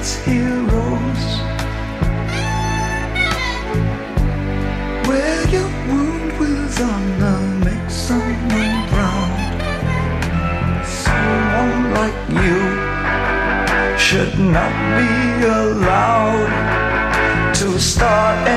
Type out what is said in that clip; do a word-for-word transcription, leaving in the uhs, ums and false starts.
its heroes. Wear your wound with honor, make someone proud. Someone like you should not be allowed to start